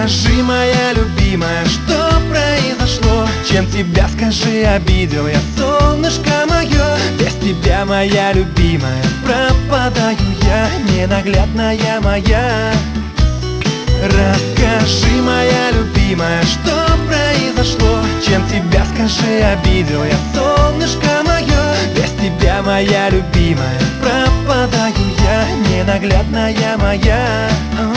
Расскажи, моя любимая, что произошло? Чем тебя, скажи, обидел я, солнышко мое? Без тебя, моя любимая, пропадаю я, ненаглядная моя. Расскажи, моя любимая, что произошло? Чем тебя, скажи, обидел я, солнышко мое? Без тебя, моя любимая, пропадаю я, ненаглядная моя.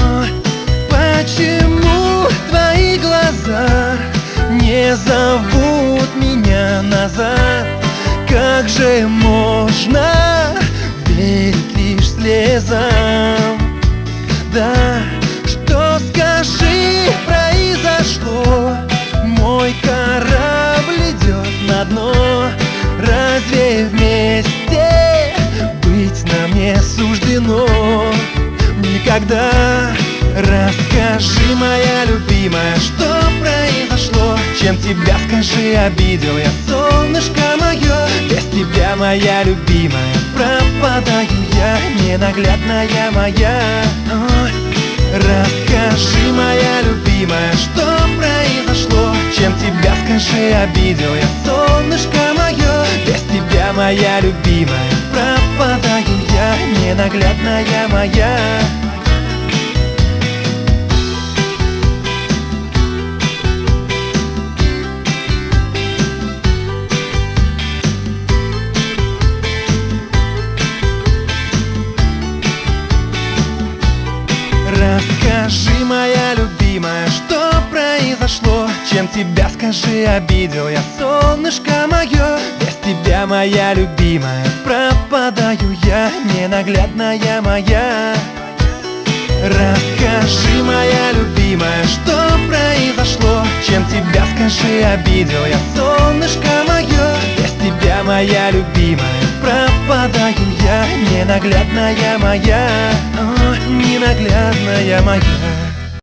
Почему твои глаза не зовут меня назад? Как же можно верить лишь слезам? Да, что, скажи, произошло? Мой корабль идет на дно. Разве вместе быть нам не суждено? Никогда. Расскажи, моя любимая, что произошло? Чем тебя, скажи, обидел я, солнышко мое? Без тебя, моя любимая, пропадаю я, ненаглядная моя. Расскажи, моя любимая, что произошло? Чем тебя, скажи, обидел я, солнышко мое? Без тебя, моя любимая, пропадаю я, ненаглядная моя. Расскажи, моя любимая, что произошло? Чем тебя, скажи, обидел я, солнышко мое? Без тебя, моя любимая, пропадаю я, ненаглядная моя. Расскажи, моя любимая, что произошло? Чем тебя, скажи, обидел я, солнышко мое? Без тебя, моя любимая, пропадаю я, ненаглядная моя. Ненаглядная моя.